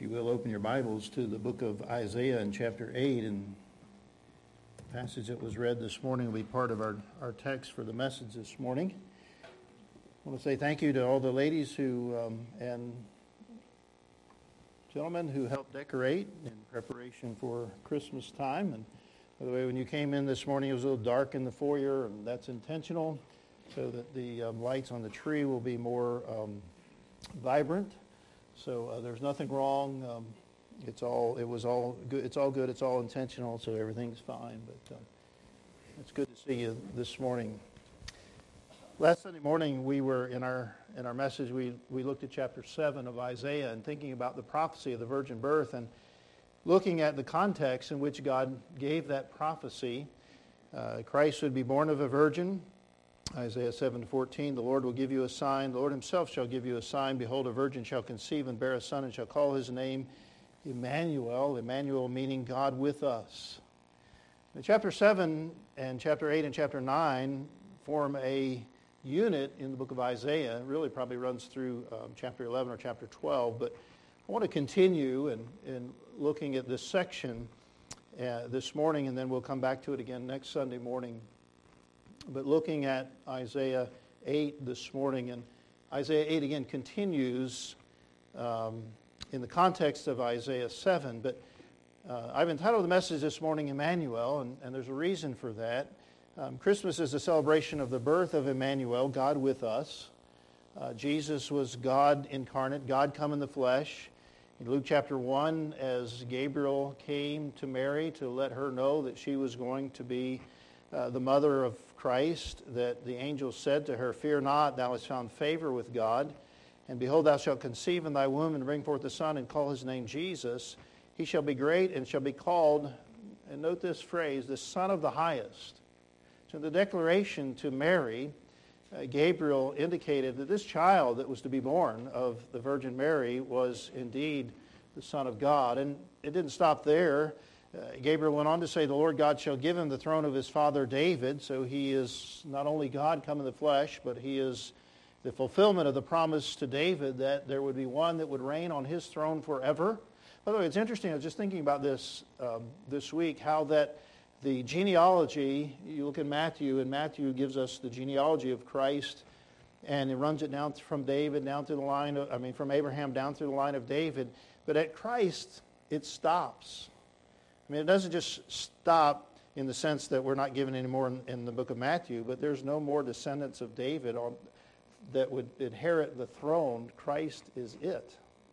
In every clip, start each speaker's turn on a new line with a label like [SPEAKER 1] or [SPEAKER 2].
[SPEAKER 1] you will open your Bibles to the book of Isaiah in chapter 8, and the passage that was read this morning will be part of our text for the message this morning. I want to say thank you to all the ladies and gentlemen who helped decorate in preparation for Christmas time. And by the way, when you came in this morning, it was a little dark in the foyer, and that's intentional so that the lights on the tree will be more vibrant. So there's nothing wrong. It was all good. It's all good. It's all intentional. So everything's fine. But it's good to see you this morning. Last Sunday morning, we were in our message. We looked at chapter 7 of Isaiah and thinking about the prophecy of the virgin birth and looking at the context in which God gave that prophecy. Christ would be born of a virgin. Isaiah 7:14, the Lord will give you a sign. The Lord himself shall give you a sign. Behold, a virgin shall conceive and bear a son and shall call his name Emmanuel. Emmanuel meaning God with us. And chapter 7 and chapter 8 and chapter 9 form a unit in the book of Isaiah. It really probably runs through chapter 11 or chapter 12. But I want to continue in looking at this section this morning, and then we'll come back to it again next Sunday morning. But looking at Isaiah 8 this morning, and Isaiah 8 again continues in the context of Isaiah 7. But I've entitled the message this morning, Emmanuel, and there's a reason for that. Christmas is a celebration of the birth of Emmanuel, God with us. Jesus was God incarnate, God come in the flesh. In Luke chapter 1, as Gabriel came to Mary to let her know that she was going to be the mother of Christ, that the angel said to her, "Fear not, thou hast found favor with God. And behold, thou shalt conceive in thy womb and bring forth a son and call his name Jesus. He shall be great and shall be called," and note this phrase, "the Son of the Highest." So the declaration to Mary, Gabriel indicated that this child that was to be born of the Virgin Mary was indeed the Son of God. And it didn't stop there. Gabriel went on to say, the Lord God shall give him the throne of his father David. So he is not only God come in the flesh, but he is the fulfillment of the promise to David that there would be one that would reign on his throne forever. By the way, it's interesting, I was just thinking about this this week, how that the genealogy, you look at Matthew, and Matthew gives us the genealogy of Christ, and it runs it down from David, down through the line of, from Abraham down through the line of David. But at Christ, it stops. It doesn't just stop in the sense that we're not given any more in the book of Matthew, but there's no more descendants of David that would inherit the throne. Christ is it,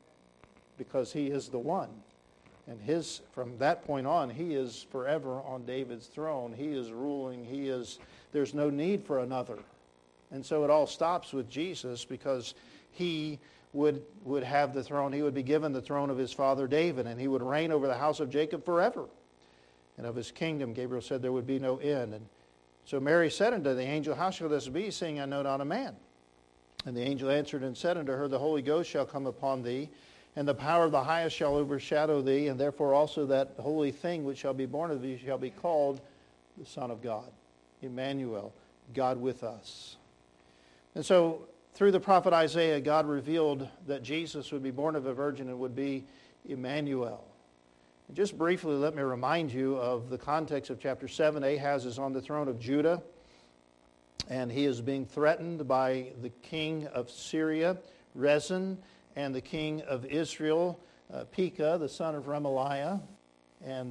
[SPEAKER 1] because he is the one. And from that point on, he is forever on David's throne. He is ruling. There's no need for another. And so it all stops with Jesus, because he would have the throne. He would be given the throne of his father David, and he would reign over the house of Jacob forever. And of his kingdom, Gabriel said, there would be no end. And so Mary said unto the angel, how shall this be, seeing I know not a man? And the angel answered and said unto her, the Holy Ghost shall come upon thee, and the power of the highest shall overshadow thee, and therefore also that holy thing which shall be born of thee shall be called the Son of God. Emmanuel, God with us. And so through the prophet Isaiah, God revealed that Jesus would be born of a virgin and would be Emmanuel. And just briefly, let me remind you of the context of chapter 7. Ahaz is on the throne of Judah, and he is being threatened by the king of Syria, Rezin, and the king of Israel, Pekah, the son of Remaliah. And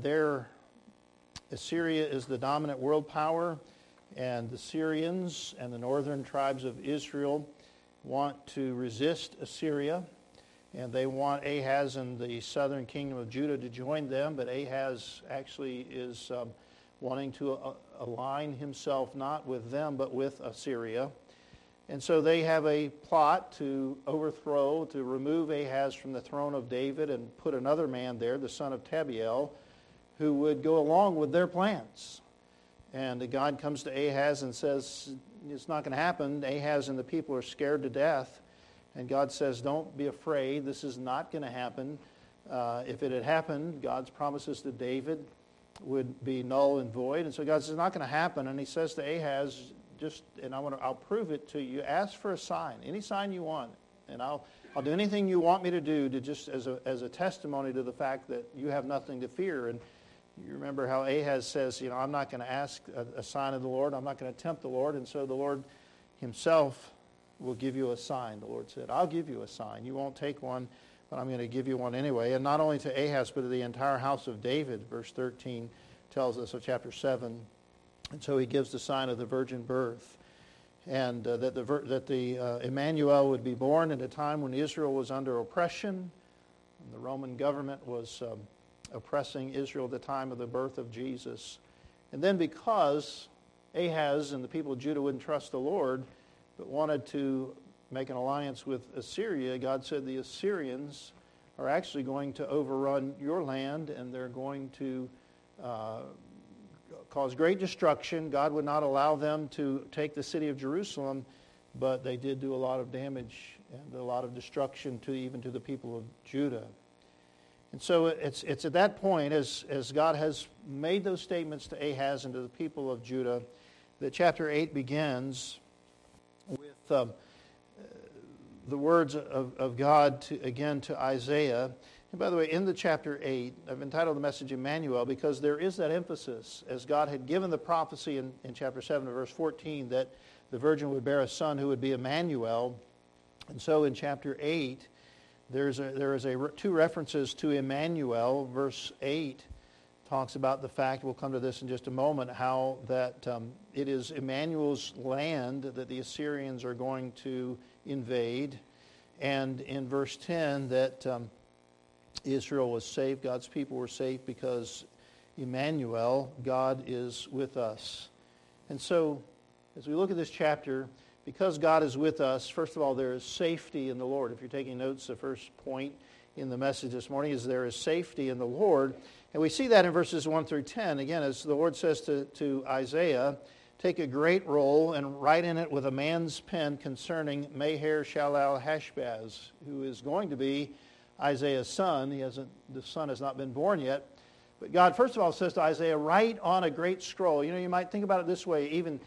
[SPEAKER 1] Assyria is the dominant world power, and the Syrians and the northern tribes of Israel want to resist Assyria, and they want Ahaz and the southern kingdom of Judah to join them, but Ahaz actually is wanting to align himself not with them but with Assyria. And so they have a plot to remove Ahaz from the throne of David and put another man there, the son of Tabiel, who would go along with their plans. And God comes to Ahaz and says, it's not going to happen. Ahaz and the people are scared to death. And God says, don't be afraid. This is not going to happen. If it had happened, God's promises to David would be null and void. And so God says, it's not going to happen. And he says to Ahaz, I'll prove it to you. Ask for a sign, any sign you want, and I'll I'll do anything you want me to do to just as a testimony to the fact that you have nothing to fear. And you remember how Ahaz says, I'm not going to ask a sign of the Lord. I'm not going to tempt the Lord. And so the Lord himself will give you a sign. The Lord said, I'll give you a sign. You won't take one, but I'm going to give you one anyway. And not only to Ahaz, but to the entire house of David. Verse 13 tells us of chapter 7. And so he gives the sign of the virgin birth. And that the Emmanuel would be born at a time when Israel was under oppression. And the Roman government was oppressing Israel at the time of the birth of Jesus. And then because Ahaz and the people of Judah wouldn't trust the Lord, but wanted to make an alliance with Assyria, God said the Assyrians are actually going to overrun your land, and they're going to cause great destruction. God would not allow them to take the city of Jerusalem, but they did do a lot of damage and a lot of destruction even to the people of Judah. And so it's at that point, as God has made those statements to Ahaz and to the people of Judah, that chapter 8 begins with the words of God to Isaiah. And by the way, in the chapter 8, I've entitled the message Emmanuel because there is that emphasis, as God had given the prophecy in chapter 7 verse 14, that the virgin would bear a son who would be Emmanuel. And so in chapter 8, there is two references to Emmanuel. Verse 8 talks about the fact, we'll come to this in just a moment, how that it is Emmanuel's land that the Assyrians are going to invade. And in verse 10 that Israel was saved, God's people were saved because Emmanuel, God is with us. And so as we look at this chapter, because God is with us, first of all, there is safety in the Lord. If you're taking notes, the first point in the message this morning is there is safety in the Lord. And we see that in verses 1 through 10. Again, as the Lord says to Isaiah, take a great roll and write in it with a man's pen concerning Maher-shalal-Hashbaz, who is going to be Isaiah's son. The son has not been born yet. But God, first of all, says to Isaiah, write on a great scroll. You might think about it this way, even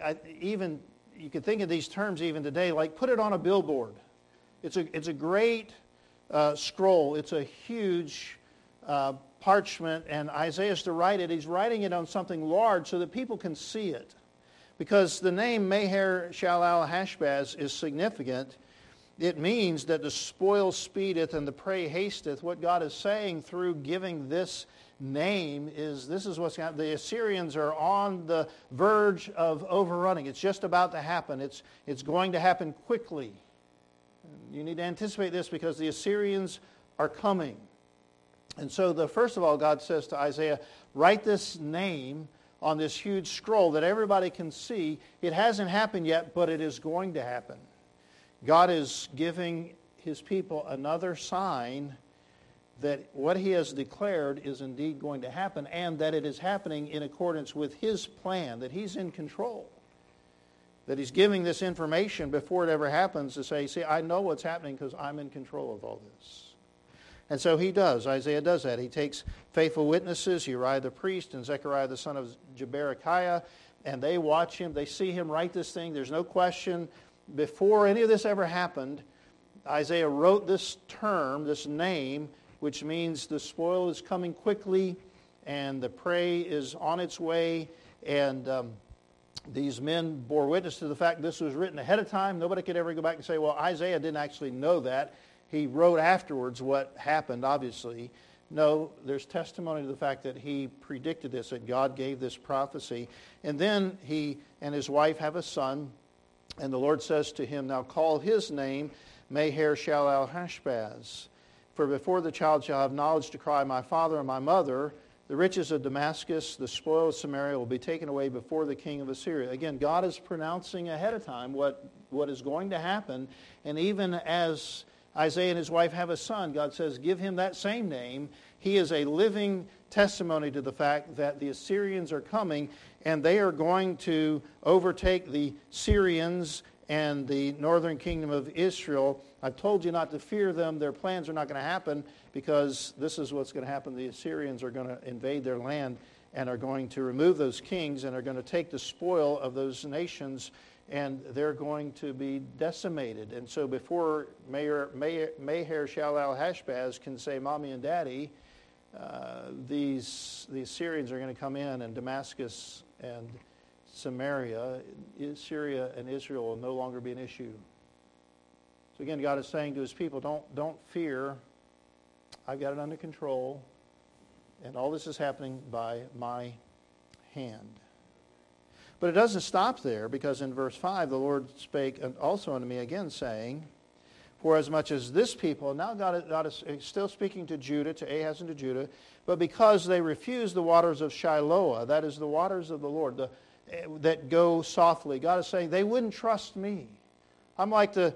[SPEAKER 1] you could think of these terms even today, like put it on a billboard. It's a great scroll. It's a huge parchment, and Isaiah is to write it. He's writing it on something large so that people can see it. Because the name Maher-shalal-Hashbaz is significant. It means that the spoil speedeth and the prey hasteth. What God is saying through giving this name is this is what's happening. The Assyrians are on the verge of overrunning. It's just about to happen. It's going to happen quickly. You need to anticipate this because the Assyrians are coming. And so first of all, God says to Isaiah, write this name on this huge scroll that everybody can see. It hasn't happened yet, but it is going to happen. God is giving his people another sign that what he has declared is indeed going to happen, and that it is happening in accordance with his plan, that he's in control. That he's giving this information before it ever happens to say, see, I know what's happening because I'm in control of all this. And so he does. Isaiah does that. He takes faithful witnesses, Uriah the priest and Zechariah the son of Jeberechiah, and they watch him. They see him write this thing. There's no question. Before any of this ever happened, Isaiah wrote this term, this name, which means the spoil is coming quickly and the prey is on its way. And these men bore witness to the fact this was written ahead of time. Nobody could ever go back and say, well, Isaiah didn't actually know that. He wrote afterwards what happened, obviously. No, there's testimony to the fact that he predicted this, that God gave this prophecy. And then he and his wife have a son, and the Lord says to him, now call his name Maher-shalal-Hashbaz. For before the child shall have knowledge to cry, my father and my mother, the riches of Damascus, the spoil of Samaria will be taken away before the king of Assyria. Again, God is pronouncing ahead of time what is going to happen. And even as Isaiah and his wife have a son, God says, give him that same name. He is a living testimony to the fact that the Assyrians are coming, and they are going to overtake the Syrians and the northern kingdom of Israel. I've told you not to fear them. Their plans are not going to happen because this is what's going to happen. The Assyrians are going to invade their land and are going to remove those kings and are going to take the spoil of those nations and they're going to be decimated. And so before Maher-shalal-Hashbaz can say Mommy and Daddy, these Syrians are going to come in, and Damascus and Samaria, Syria and Israel will no longer be an issue. So again, God is saying to his people, don't fear. I've got it under control. And all this is happening by my hand. But it doesn't stop there, because in verse 5, the Lord spake also unto me again, saying, for as much as this people, now God is still speaking to Judah, to Ahaz and to Judah, but because they refuse the waters of Shiloah, that is the waters of the Lord, that go softly, God is saying they wouldn't trust me. I'm like the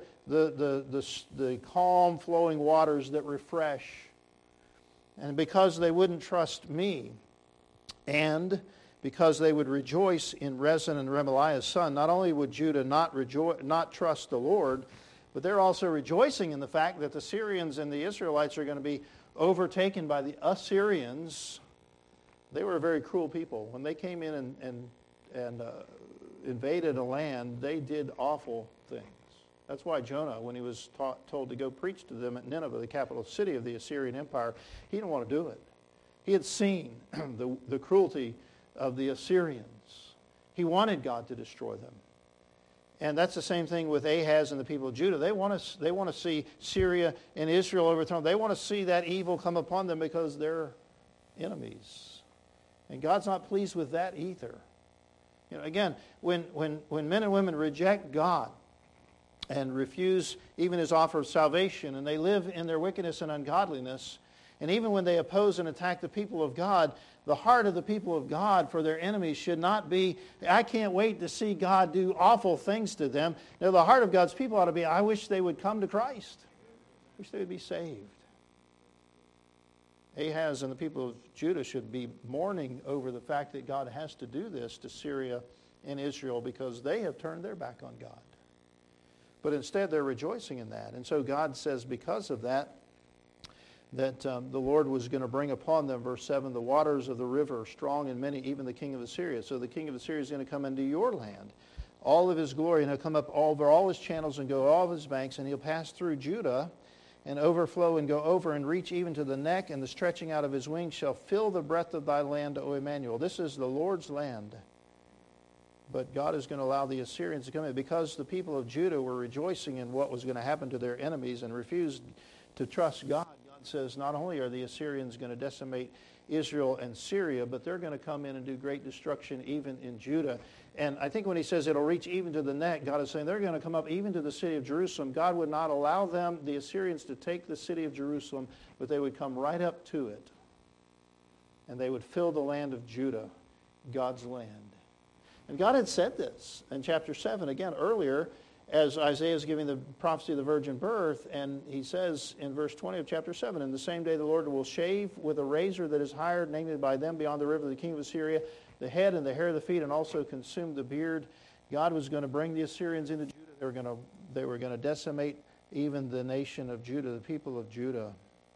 [SPEAKER 1] calm flowing waters that refresh. And because they wouldn't trust me, and because they would rejoice in Rezin and Remaliah's son, not only would Judah not trust the Lord, but they're also rejoicing in the fact that the Syrians and the Israelites are going to be overtaken by the Assyrians. They were a very cruel people. When they came in and invaded a land, they did awful things. That's why Jonah, when he was told to go preach to them at Nineveh, the capital city of the Assyrian Empire, he didn't want to do it. He had seen the cruelty of the Assyrians. He wanted God to destroy them. And that's the same thing with Ahaz and the people of Judah. They want to see Syria and Israel overthrown. They want to see that evil come upon them because they're enemies. And God's not pleased with that either. You know, again, when men and women reject God and refuse even his offer of salvation, and they live in their wickedness and ungodliness, and even when they oppose and attack the people of God, the heart of the people of God for their enemies should not be, I can't wait to see God do awful things to them. No, the heart of God's people ought to be, I wish they would come to Christ. I wish they would be saved. Ahaz and the people of Judah should be mourning over the fact that God has to do this to Syria and Israel because they have turned their back on God. But instead they're rejoicing in that. And so God says because of that, the Lord was going to bring upon them, verse 7, the waters of the river, strong and many, even the king of Assyria. So the king of Assyria is going to come into your land. All of his glory, and he'll come up over all his channels and go all of his banks, and he'll pass through Judah and overflow and go over and reach even to the neck, and the stretching out of his wings shall fill the breadth of thy land, O Emmanuel. This is the Lord's land. But God is going to allow the Assyrians to come in because the people of Judah were rejoicing in what was going to happen to their enemies and refused to trust God. God says not only are the Assyrians going to decimate Israel and Syria, but they're going to come in and do great destruction even in Judah. And I think when he says it'll reach even to the neck, God is saying they're going to come up even to the city of Jerusalem. God would not allow them, the Assyrians, to take the city of Jerusalem, but they would come right up to it. And they would fill the land of Judah, God's land. And God had said this in chapter 7, again, earlier, as Isaiah is giving the prophecy of the virgin birth, and he says in verse 20 of chapter 7, in the same day the Lord will shave with a razor that is hired, namely by them beyond the river, the king of Assyria, the head and the hair of the feet, and also consume the beard. God was going to bring the Assyrians into Judah. They were going to decimate even the nation of Judah, the people of Judah.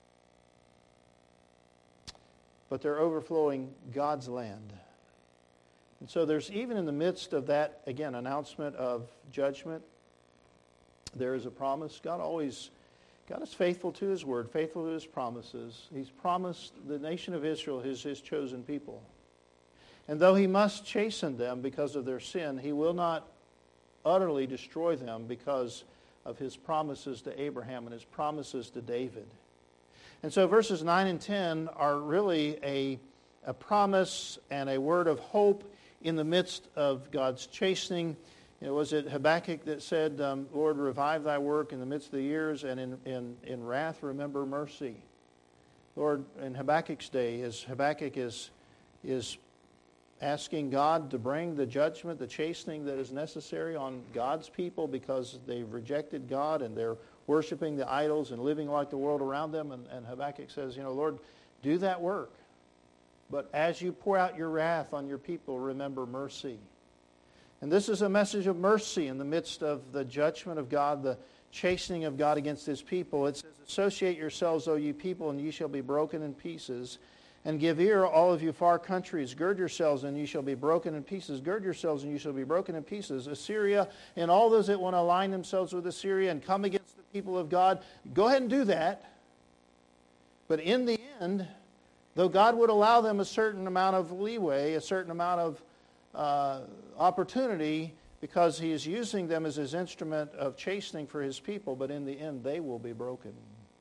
[SPEAKER 1] But they're overflowing God's land. And so there's, even in the midst of that, again, announcement of judgment, there is a promise. God is faithful to his word, faithful to his promises. He's promised the nation of Israel his chosen people. And though he must chasten them because of their sin, he will not utterly destroy them because of his promises to Abraham and his promises to David. And so verses 9 and 10 are really a promise and a word of hope in the midst of God's chastening. Was it Habakkuk that said, Lord, revive thy work in the midst of the years, and in wrath remember mercy? Lord, in Habakkuk's day, as Habakkuk is asking God to bring the judgment, the chastening that is necessary on God's people because they've rejected God and they're worshiping the idols and living like the world around them. And Habakkuk says, Lord, do that work. But as you pour out your wrath on your people, remember mercy. And this is a message of mercy in the midst of the judgment of God, the chastening of God against his people. It says, associate yourselves, O ye people, and ye shall be broken in pieces. And give ear, all of you far countries. Gird yourselves, and you shall be broken in pieces. Gird yourselves, and you shall be broken in pieces. Assyria and all those that want to align themselves with Assyria and come against the people of God, go ahead and do that. But in the end, though God would allow them a certain amount of leeway, a certain amount of opportunity, because He is using them as His instrument of chastening for His people, but in the end, they will be broken.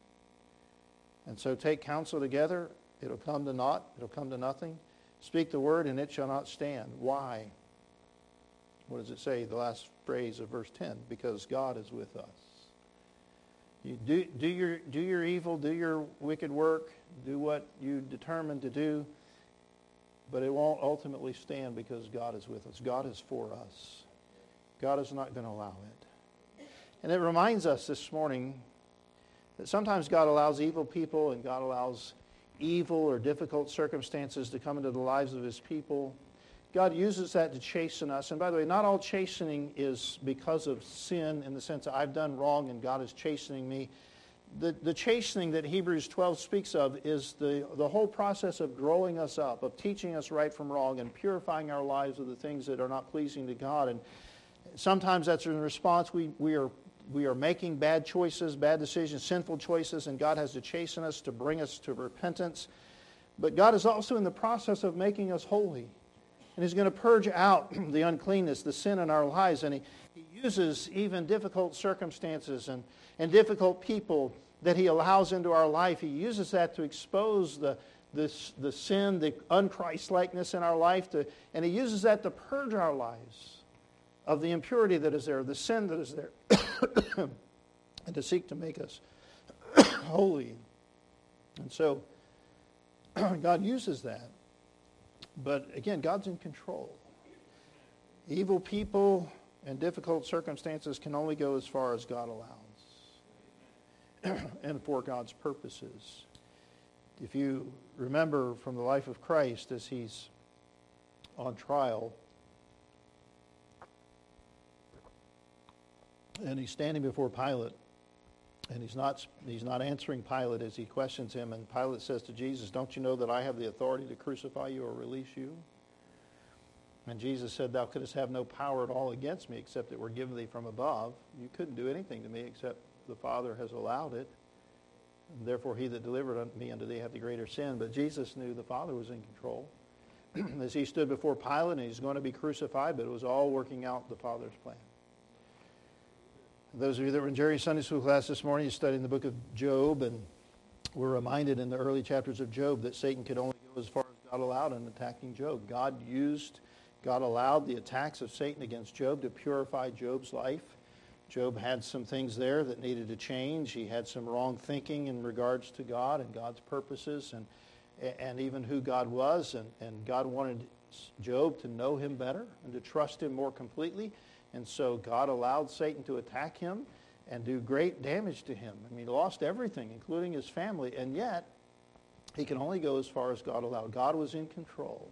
[SPEAKER 1] And so take counsel together. It'll come to naught. It'll come to nothing. Speak the word, and it shall not stand. Why? What does it say? The last phrase of verse 10. Because God is with us. You do your evil, do your wicked work, do what you determine to do, but it won't ultimately stand because God is with us. God is for us. God is not going to allow it. And it reminds us this morning that sometimes God allows evil people and God allows evil or difficult circumstances to come into the lives of His people. God uses that to chasten us. And by the way, not all chastening is because of sin in the sense that I've done wrong and God is chastening me. The chastening that Hebrews 12 speaks of is the whole process of growing us up, of teaching us right from wrong and purifying our lives of the things that are not pleasing to God. And sometimes that's in response we are making bad choices, bad decisions, sinful choices, and God has to chasten us to bring us to repentance. But God is also in the process of making us holy. And He's going to purge out the uncleanness, the sin in our lives. And He uses even difficult circumstances and difficult people that He allows into our life. He uses that to expose the sin, the unChristlikeness in our life. And He uses that to purge our lives of the impurity that is there, the sin that is there, and to seek to make us holy. And so God uses that. But again, God's in control. Evil people and difficult circumstances can only go as far as God allows and for God's purposes. If you remember from the life of Christ as He's on trial, and He's standing before Pilate, and he's not answering Pilate as he questions him. And Pilate says to Jesus, "Don't you know that I have the authority to crucify you or release you?" And Jesus said, "Thou couldst have no power at all against me except it were given thee from above. You couldn't do anything to me except the Father has allowed it. And therefore he that delivered me unto thee hath the greater sin." But Jesus knew the Father was in control. As He stood before Pilate and He's going to be crucified, but it was all working out the Father's plan. Those of you that were in Jerry's Sunday School class this morning, you studied the book of Job, and we're reminded in the early chapters of Job that Satan could only go as far as God allowed in attacking Job. God allowed the attacks of Satan against Job to purify Job's life. Job had some things there that needed to change. He had some wrong thinking in regards to God and God's purposes and even who God was. And God wanted Job to know Him better and to trust Him more completely. And so God allowed Satan to attack him and do great damage to him. I mean, he lost everything, including his family, and yet he can only go as far as God allowed. God was in control.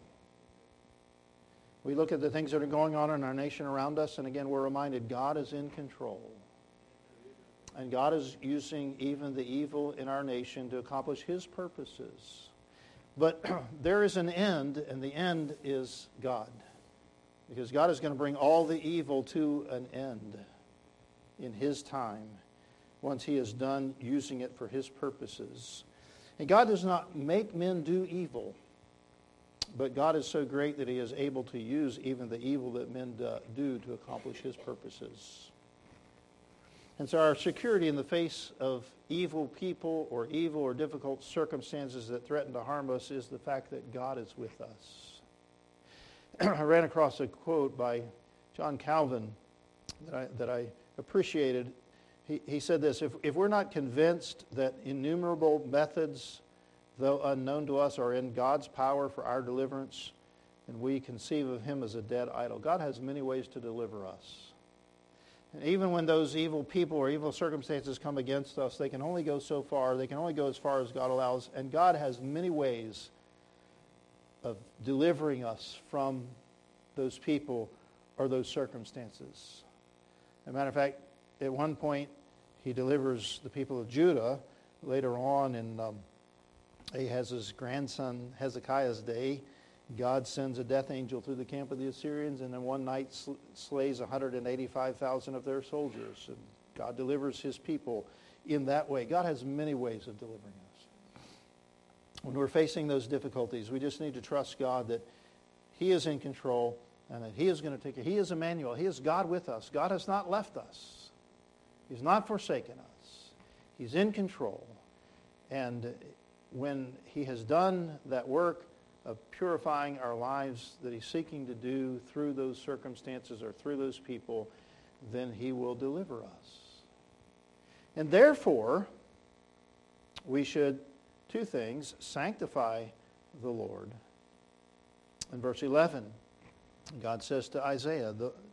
[SPEAKER 1] We look at the things that are going on in our nation around us, and again, we're reminded God is in control. And God is using even the evil in our nation to accomplish His purposes. But there is an end, and the end is God. Because God is going to bring all the evil to an end in His time once He is done using it for His purposes. And God does not make men do evil, but God is so great that He is able to use even the evil that men do to accomplish His purposes. And so our security in the face of evil people or evil or difficult circumstances that threaten to harm us is the fact that God is with us. I ran across a quote by John Calvin that I appreciated. He said this: if we're not convinced that innumerable methods, though unknown to us, are in God's power for our deliverance, then we conceive of Him as a dead idol. God has many ways to deliver us. And even when those evil people or evil circumstances come against us, they can only go so far. They can only go as far as God allows. And God has many ways of delivering us from those people or those circumstances. As a matter of fact, at one point, He delivers the people of Judah. Later on Ahaz's grandson Hezekiah's day, God sends a death angel through the camp of the Assyrians, and in one night slays 185,000 of their soldiers. And God delivers his people in that way. God has many ways of delivering us. When we're facing those difficulties, we just need to trust God that he is in control and that he is going to take care. He is Emmanuel. He is God with us. God has not left us. He's not forsaken us. He's in control. And when he has done that work of purifying our lives that he's seeking to do through those circumstances or through those people, then he will deliver us. And therefore, we should, two things, sanctify the Lord. In verse 11, God says to Isaiah,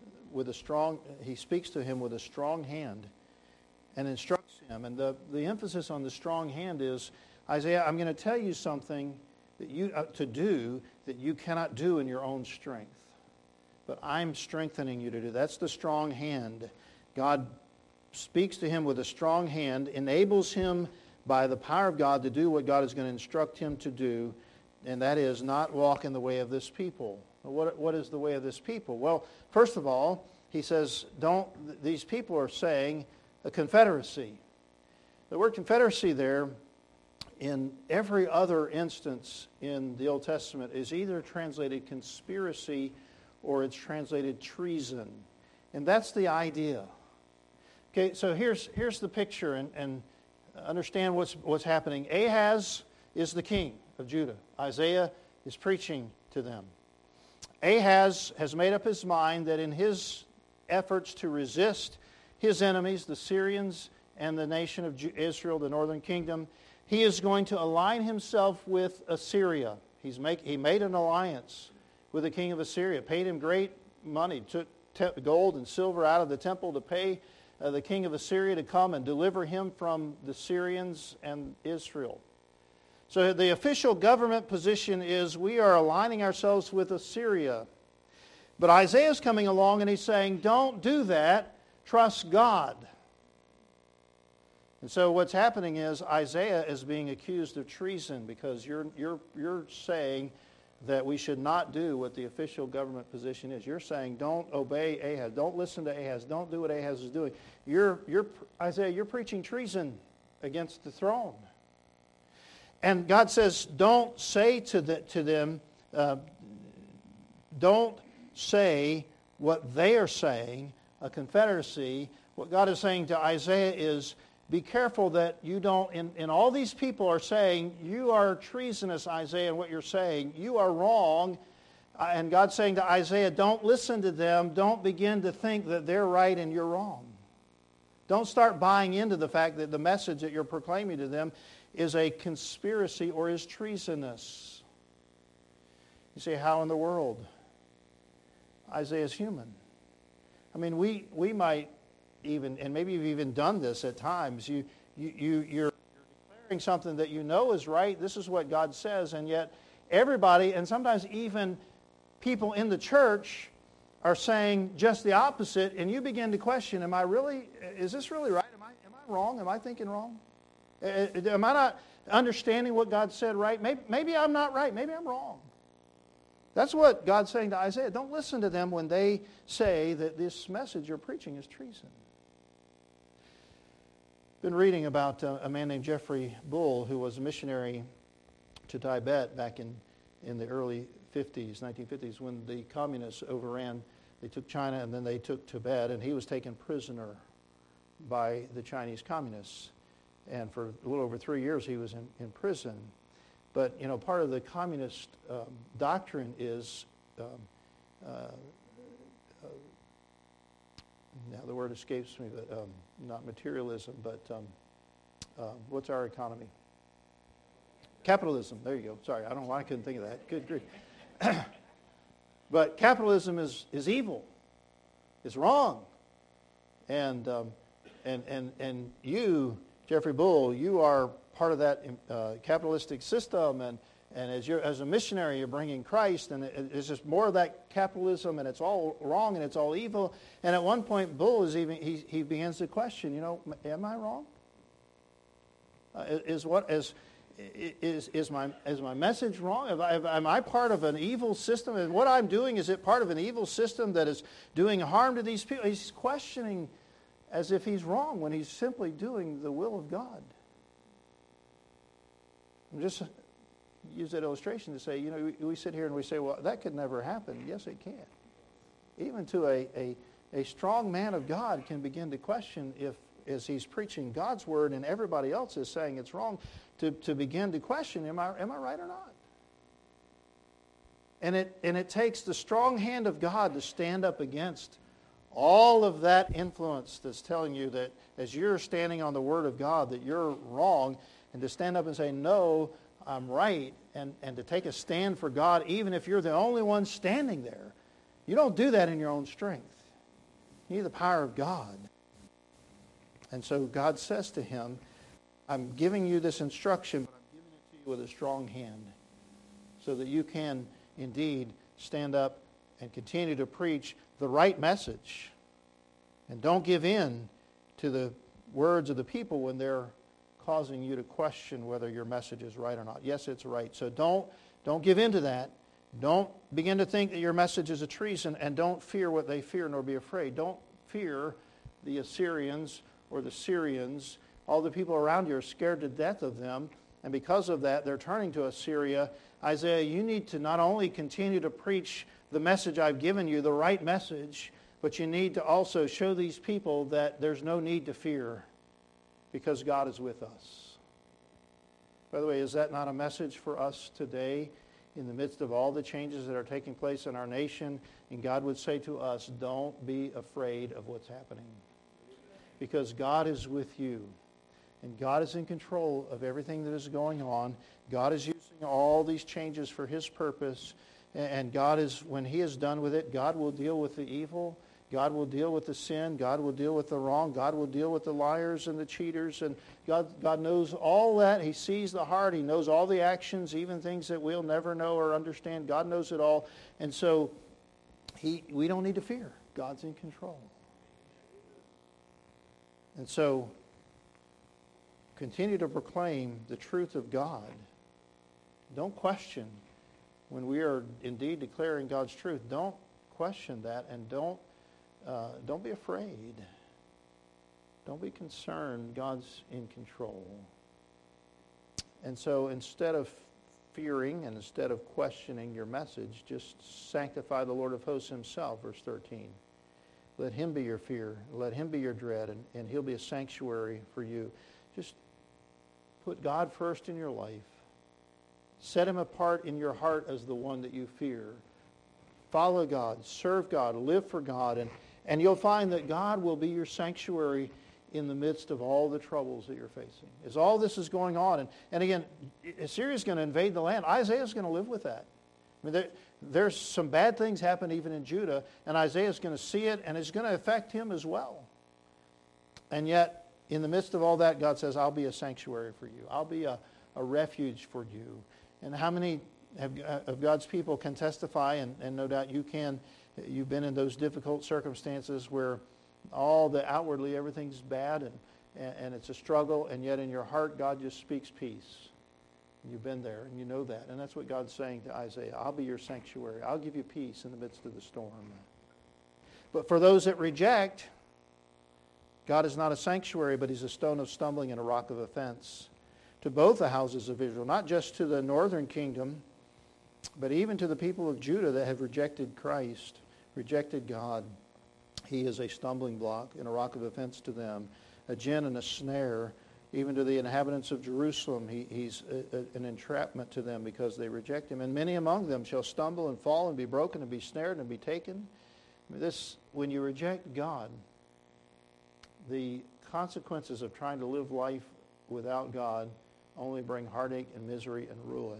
[SPEAKER 1] he speaks to him with a strong hand and instructs him. And the emphasis on the strong hand is, Isaiah, I'm going to tell you something that you to do that you cannot do in your own strength. But I'm strengthening you to do. That's the strong hand. God speaks to him with a strong hand, enables him by the power of God to do what God is going to instruct him to do, and that is not walk in the way of this people. What is the way of this people? Well, first of all, he says, these people are saying a confederacy. The word confederacy there, in every other instance in the Old Testament, is either translated conspiracy or it's translated treason. And that's the idea. Okay, so here's the picture, and understand what's happening. Ahaz is the king of Judah. Isaiah is preaching to them. Ahaz has made up his mind that in his efforts to resist his enemies, the Syrians and the nation of Israel, the northern kingdom, he is going to align himself with Assyria. He made an alliance with the king of Assyria, paid him great money, took gold and silver out of the temple to pay the king of Assyria to come and deliver him from the Syrians and Israel. So the official government position is we are aligning ourselves with Assyria. But Isaiah's coming along and he's saying, don't do that, trust God. And so what's happening is Isaiah is being accused of treason because you're saying that we should not do what the official government position is. You're saying don't obey Ahaz, don't listen to Ahaz, don't do what Ahaz is doing. Isaiah, you're preaching treason against the throne. And God says, don't say to them, don't say what they are saying, a confederacy. What God is saying to Isaiah is, be careful that you don't, and all these people are saying, you are treasonous, Isaiah, in what you're saying. You are wrong. And God's saying to Isaiah, don't listen to them. Don't begin to think that they're right and you're wrong. Don't start buying into the fact that the message that you're proclaiming to them is a conspiracy or is treasonous. You say, how in the world? Isaiah's human. I mean, we might even, and maybe you've even done this at times, you're declaring something that you know is right, this is what God says, and yet everybody, and sometimes even people in the church, are saying just the opposite, and you begin to question, is this really right? Am I wrong? Am I thinking wrong? Am I not understanding what God said right? Maybe I'm not right. Maybe I'm wrong. That's what God's saying to Isaiah. Don't listen to them when they say that this message you're preaching is treason. Been reading about a man named Jeffrey Bull, who was a missionary to Tibet back in the early 1950s, when the communists overran. They took China and then they took Tibet, and he was taken prisoner by the Chinese communists. And for a little over 3 years he was in prison. But, part of the communist doctrine is, now the word escapes me, but not materialism, but what's our economy? Capitalism, there you go. Sorry, I don't know why I couldn't think of that. Good grief. But capitalism is evil. It's wrong. And you, Jeffrey Bull, you are part of that capitalistic system, and as a missionary, you're bringing Christ, and it's just more of that capitalism, and it's all wrong, and it's all evil. And at one point, Bull he begins to question, am I wrong? is my message wrong? Am I part of an evil system? And what I'm doing, is it part of an evil system that is doing harm to these people? He's questioning as if he's wrong when he's simply doing the will of God. I'm just use that illustration to say, we sit here and we say, well, that could never happen. Yes, it can. Even to a strong man of God can begin to question if, as he's preaching God's word and everybody else is saying it's wrong, to begin to question, am I right or not? And it takes the strong hand of God to stand up against all of that influence that's telling you that as you're standing on the word of God that you're wrong, and to stand up and say, no, I'm right, and to take a stand for God even if you're the only one standing there. You don't do that in your own strength. You need the power of God. And so God says to him, I'm giving you this instruction, but I'm giving it to you with a strong hand so that you can indeed stand up and continue to preach the right message. And don't give in to the words of the people when they're causing you to question whether your message is right or not. Yes, it's right. So don't give in to that. Don't begin to think that your message is a treason, and don't fear what they fear, nor be afraid. Don't fear the Assyrians or the Syrians. All the people around you are scared to death of them, and because of that, they're turning to Assyria. Isaiah, you need to not only continue to preach the message I've given you, the right message, but you need to also show these people that there's no need to fear because God is with us. By the way, is that not a message for us today in the midst of all the changes that are taking place in our nation? And God would say to us, don't be afraid of what's happening, because God is with you. And God is in control of everything that is going on. God is using all these changes for His purpose. And God is, when He is done with it, God will deal with the evil. God will deal with the sin. God will deal with the wrong. God will deal with the liars and the cheaters. And God knows all that. He sees the heart. He knows all the actions, even things that we'll never know or understand. God knows it all. And so we don't need to fear. God's in control. And so continue to proclaim the truth of God. Don't question when we are indeed declaring God's truth. Don't question that, and don't be afraid. Don't be concerned. God's in control. And so instead of fearing and instead of questioning your message, just sanctify the Lord of hosts Himself, verse 13. Let Him be your fear. Let Him be your dread, and He'll be a sanctuary for you. Just put God first in your life. Set Him apart in your heart as the one that you fear. Follow God, serve God, live for God, and you'll find that God will be your sanctuary in the midst of all the troubles that you're facing. As all this is going on, and again, Assyria is going to invade the land. Isaiah is going to live with that. I mean, there's some bad things happen even in Judah, and Isaiah is going to see it, and it's going to affect him as well. And yet, in the midst of all that, God says, I'll be a sanctuary for you. I'll be a refuge for you. And how many of God's people can testify, and no doubt you can, you've been in those difficult circumstances where outwardly everything's bad and it's a struggle, and yet in your heart God just speaks peace. You've been there, and you know that. And that's what God's saying to Isaiah. I'll be your sanctuary. I'll give you peace in the midst of the storm. But for those that reject, God is not a sanctuary, but He's a stone of stumbling and a rock of offense to both the houses of Israel, not just to the northern kingdom, but even to the people of Judah that have rejected Christ, rejected God. He is a stumbling block and a rock of offense to them, a gin and a snare. Even to the inhabitants of Jerusalem, he's an entrapment to them because they reject Him. And many among them shall stumble and fall and be broken and be snared and be taken. When you reject God, the consequences of trying to live life without God only bring heartache and misery and ruin.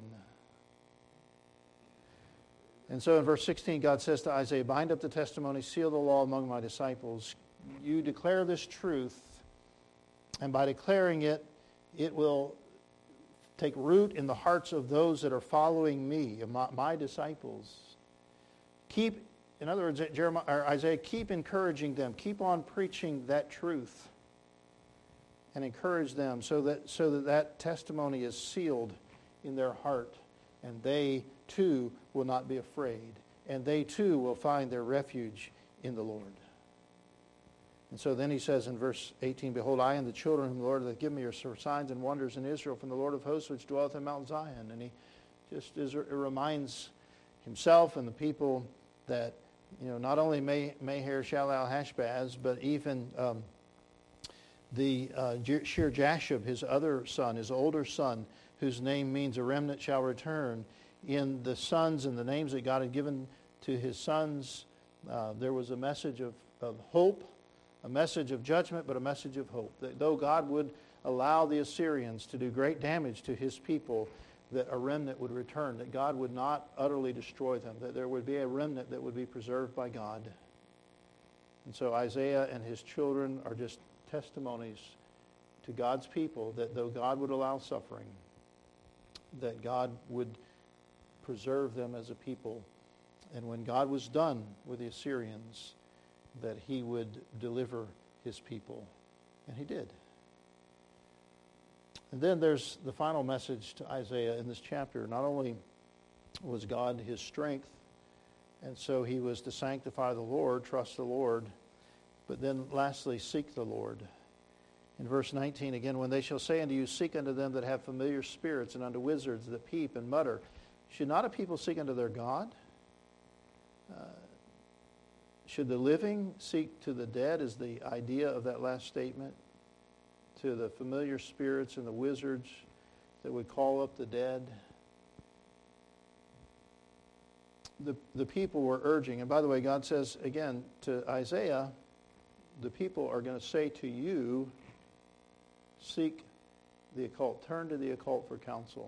[SPEAKER 1] And so in verse 16, God says to Isaiah, bind up the testimony, seal the law among my disciples. You declare this truth, and by declaring it, it will take root in the hearts of those that are following me, my disciples. In other words, Isaiah, keep encouraging them. Keep on preaching that truth. and encourage them so that testimony is sealed in their heart, and they too will not be afraid, and they too will find their refuge in the Lord. And so then he says in verse 18, Behold, I and the children whom the Lord hath given me are signs and wonders in Israel from the Lord of hosts which dwelleth in Mount Zion. And he just reminds himself and the people that, not only Maher-shalal-hash-baz, but even the Shear-Jashub, his other son, his older son, whose name means a remnant shall return. In the sons and the names that God had given to his sons, there was a message of hope, a message of judgment, but a message of hope. That though God would allow the Assyrians to do great damage to his people, that a remnant would return, that God would not utterly destroy them, that there would be a remnant that would be preserved by God. And so Isaiah and his children are just testimonies to God's people that though God would allow suffering, that God would preserve them as a people. And when God was done with the Assyrians, that he would deliver his people. And he did. And then there's the final message to Isaiah in this chapter. Not only was God his strength, and so he was to sanctify the Lord, trust the Lord, but then lastly, seek the Lord. In verse 19 again, when they shall say unto you, seek unto them that have familiar spirits, and unto wizards that peep and mutter. Should not a people seek unto their God? Should the living seek to the dead, is the idea of that last statement? To the familiar spirits and the wizards that would call up the dead? The people were urging, and by the way, God says again to Isaiah, the people are going to say to you, seek the occult. Turn to the occult for counsel.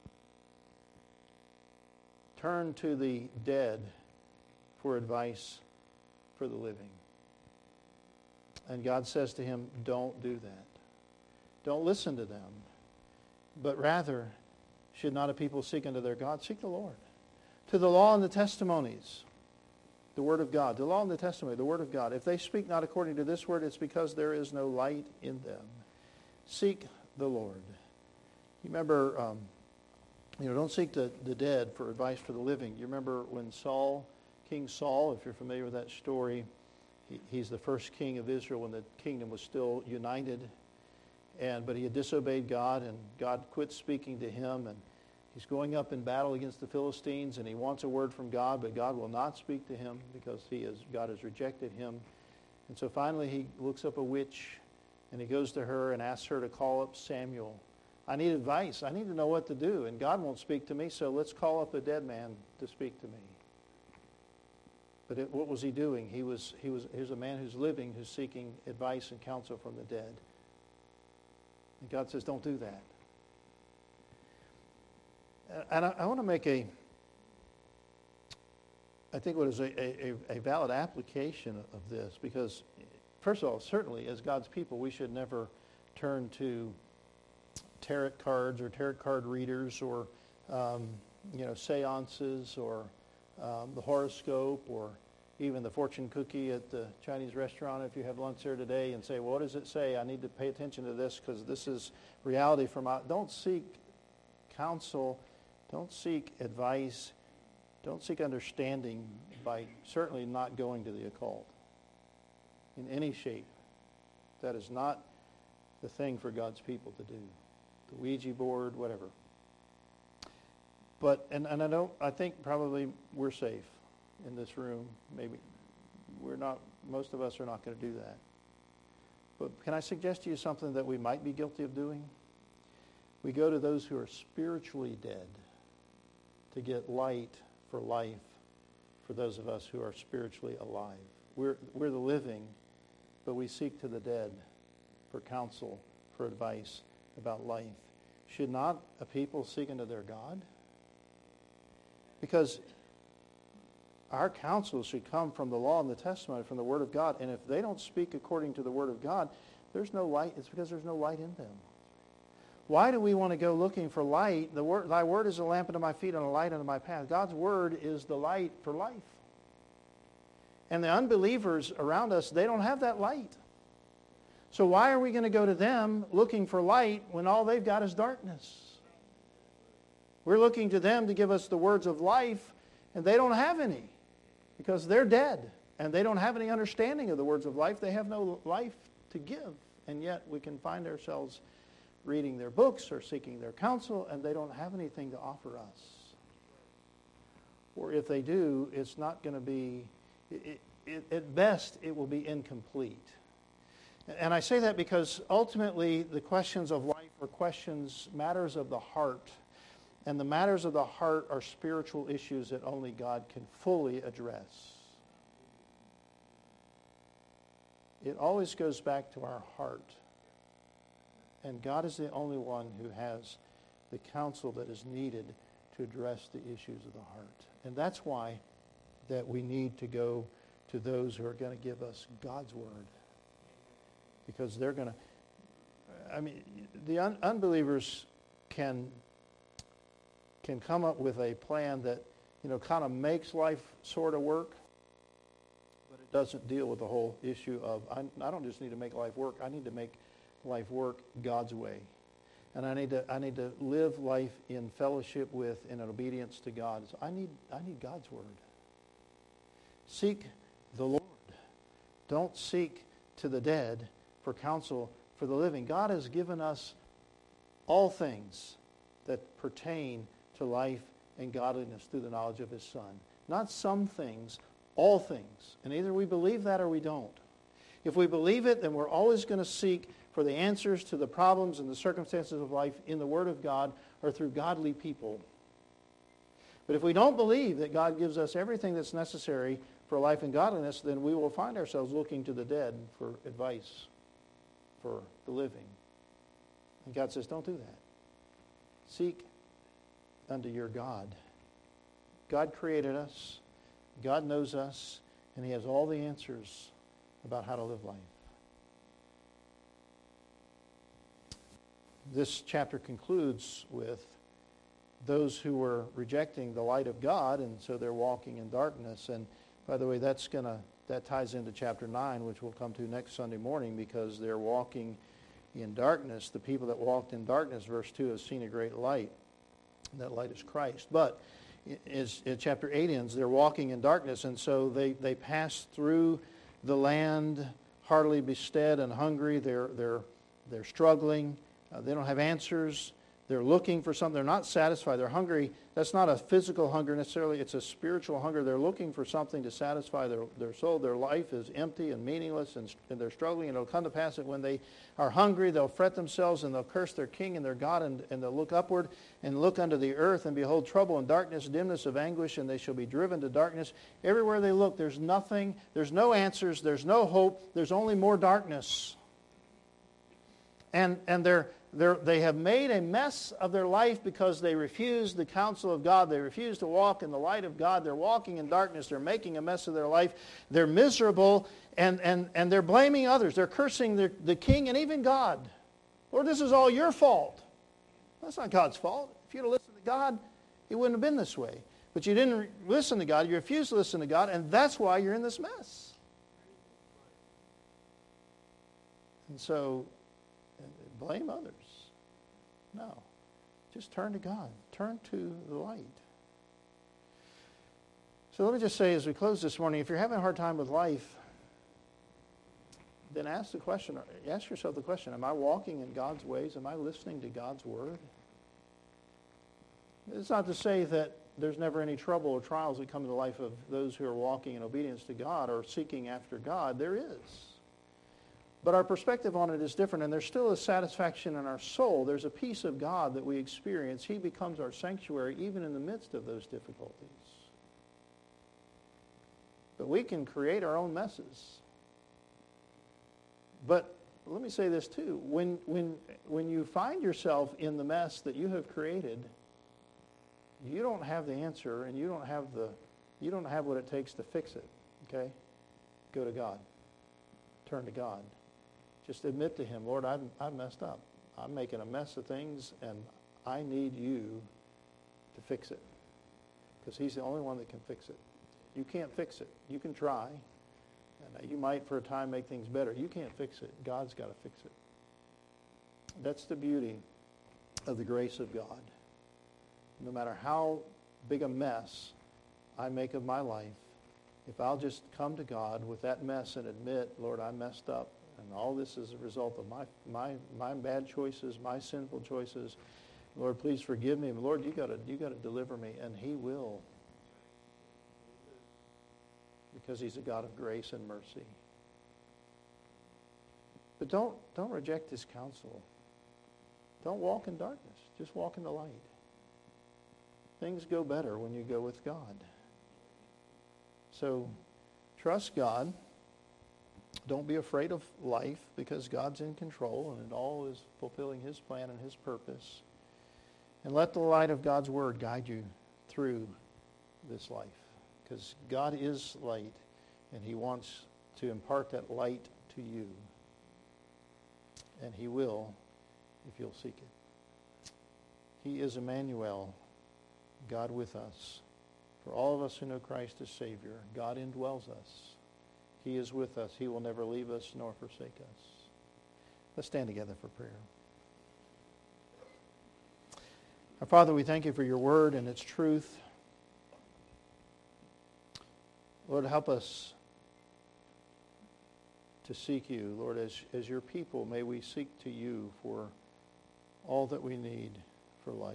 [SPEAKER 1] Turn to the dead for advice for the living. And God says to him, don't do that. Don't listen to them. But rather, should not a people seek unto their God? Seek the Lord. To the law and the testimonies, the word of God. The law and the testimony, the word of God. If they speak not according to this word, it's because there is no light in them. Seek the Lord. You remember, don't seek the dead for advice for the living. You remember when King Saul, if you're familiar with that story, he's the first king of Israel when the kingdom was still united. But he had disobeyed God, and God quit speaking to him, and he's going up in battle against the Philistines, and he wants a word from God, but God will not speak to him because God has rejected him. And so finally he looks up a witch, and he goes to her and asks her to call up Samuel. I need advice. I need to know what to do, and God won't speak to me, so let's call up a dead man to speak to me. But what was he doing? Here's a man who's living, who's seeking advice and counsel from the dead. And God says, don't do that. And I want to make I think what is a valid application of this, because first of all, certainly as God's people, we should never turn to tarot cards or tarot card readers or seances or the horoscope or even the fortune cookie at the Chinese restaurant if you have lunch there today and say, well, what does it say? I need to pay attention to this because this is reality for my... Don't seek counsel. Don't seek advice. Don't seek understanding by certainly not going to the occult in any shape. That is not the thing for God's people to do. The Ouija board, whatever. But, and I think probably we're safe in this room. Maybe we're not, most of us are not going to do that. But can I suggest to you something that we might be guilty of doing? We go to those who are spiritually dead to get light for life for those of us who are spiritually alive. We're the living, but we seek to the dead for counsel, for advice about life. Should not a people seek unto their God? Because our counsel should come from the law and the testimony, from the Word of God. And if they don't speak according to the Word of God, there's no light. It's because there's no light in them. Why do we want to go looking for light? Thy word is a lamp unto my feet and a light unto my path. God's Word is the light for life. And the unbelievers around us, they don't have that light. So why are we going to go to them looking for light when all they've got is darkness? We're looking to them to give us the words of life, and they don't have any because they're dead, and they don't have any understanding of the words of life. They have no life to give, and yet we can find ourselves reading their books or seeking their counsel, and they don't have anything to offer us. Or if they do, it's not going to be, at best, it will be incomplete. And I say that because ultimately the questions of life are matters of the heart. And the matters of the heart are spiritual issues that only God can fully address. It always goes back to our heart. And God is the only one who has the counsel that is needed to address the issues of the heart. And that's why that we need to go to those who are going to give us God's word. Because they're going to, the unbelievers can come up with a plan that, kind of makes life sort of work, but it doesn't deal with the whole issue of, I don't just need to make life work, I need to make life work God's way. And I need to live life in fellowship with and in obedience to God. So I need God's word. Seek the Lord. Don't seek to the dead for counsel for the living. God has given us all things that pertain to life and godliness through the knowledge of His Son. Not some things, all things. And either we believe that or we don't. If we believe it, then we're always going to seek for the answers to the problems and the circumstances of life in the Word of God or through godly people. But if we don't believe that God gives us everything that's necessary for life and godliness, then we will find ourselves looking to the dead for advice for the living. And God says, don't do that. Seek unto your God. God created us. God knows us. And He has all the answers about how to live life. This chapter concludes with those who were rejecting the light of God, and so they're walking in darkness. And by the way, that ties into chapter 9, which we'll come to next Sunday morning, because they're walking in darkness. The people that walked in darkness, verse 2, have seen a great light. And that light is Christ. But as chapter 8 ends, they're walking in darkness, and so they pass through the land heartily bestead and hungry. They're struggling. They don't have answers. They're looking for something. They're not satisfied. They're hungry. That's not a physical hunger necessarily. It's a spiritual hunger. They're looking for something to satisfy their soul. Their life is empty and meaningless, and they're struggling. And it'll come to pass that when they are hungry, they'll fret themselves and they'll curse their king and their God, and they'll look upward and look unto the earth and behold trouble and darkness, dimness of anguish, and they shall be driven to darkness. Everywhere they look, there's nothing. There's no answers. There's no hope. There's only more darkness. And they have made a mess of their life because they refuse the counsel of God. They refuse to walk in the light of God. They're walking in darkness. They're making a mess of their life. They're miserable, and they're blaming others. They're cursing the king and even God. Lord, this is all your fault. That's not God's fault. If you'd have listened to God, it wouldn't have been this way. But you didn't listen to God. You refused to listen to God, and that's why you're in this mess. And so, blame others. No. Just turn to God. Turn to the light. So let me just say as we close this morning, if you're having a hard time with life, then ask yourself the question, am I walking in God's ways? Am I listening to God's word? It's not to say that there's never any trouble or trials that come in the life of those who are walking in obedience to God or seeking after God. There is. But our perspective on it is different, and there's still a satisfaction in our soul. There's a peace of God that we experience. He becomes our sanctuary even in the midst of those difficulties. But we can create our own messes. But let me say this too. When you find yourself in the mess that you have created, you don't have the answer, and you don't have what it takes to fix it. Okay? Go to God. Turn to God. Just admit to Him, Lord, I've messed up. I'm making a mess of things, and I need you to fix it. Because He's the only one that can fix it. You can't fix it. You can try, And you might for a time make things better. You can't fix it. God's got to fix it. That's the beauty of the grace of God. No matter how big a mess I make of my life, if I'll just come to God with that mess and admit, Lord, I messed up, and all this is a result of my bad choices, my sinful choices. Lord, please forgive me. Lord, you got to deliver me, and He will, because He's a God of grace and mercy. But don't reject His counsel. Don't walk in darkness. Just walk in the light. Things go better when you go with God. So trust God. Don't be afraid of life, because God's in control and it all is fulfilling His plan and His purpose. And let the light of God's Word guide you through this life, because God is light and He wants to impart that light to you. And He will if you'll seek it. He is Emmanuel, God with us. For all of us who know Christ as Savior, God indwells us. He is with us. He will never leave us nor forsake us. Let's stand together for prayer. Our Father, we thank You for Your word and its truth. Lord, help us to seek You. Lord, as Your people, may we seek to You for all that we need for life.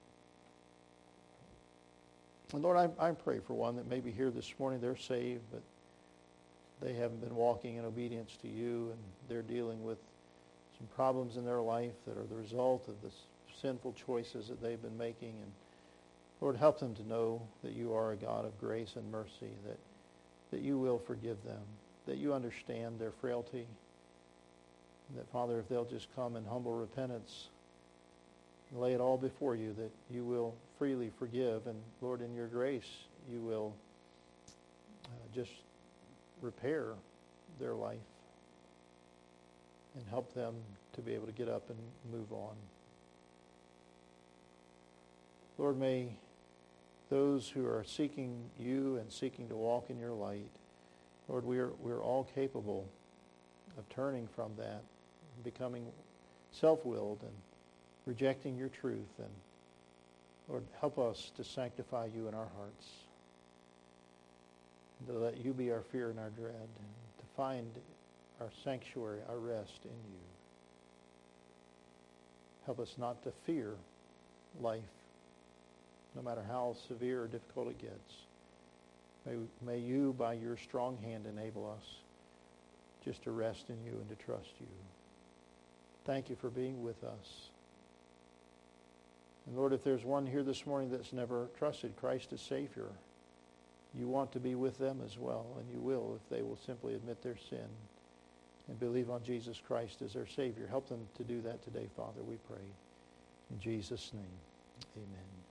[SPEAKER 1] And Lord, I pray for one that may be here this morning. They're saved, but they haven't been walking in obedience to You, and they're dealing with some problems in their life that are the result of the sinful choices that they've been making. And Lord, help them to know that You are a God of grace and mercy, that You will forgive them, that You understand their frailty, and that, Father, if they'll just come in humble repentance, lay it all before You, that You will freely forgive. And Lord, in Your grace, You will just repair their life and help them to be able to get up and move on. Lord, may those who are seeking You and seeking to walk in Your light, Lord, we're all capable of turning from that, becoming self-willed and rejecting Your truth. And Lord, help us to sanctify You in our hearts, and to let You be our fear and our dread, and to find our sanctuary, our rest in You. Help us not to fear life, no matter how severe or difficult it gets. May You, by Your strong hand, enable us just to rest in You and to trust You. Thank You for being with us. And Lord, if there's one here this morning that's never trusted Christ as Savior, You want to be with them as well, and You will if they will simply admit their sin and believe on Jesus Christ as their Savior. Help them to do that today, Father, we pray. In Jesus' name, amen.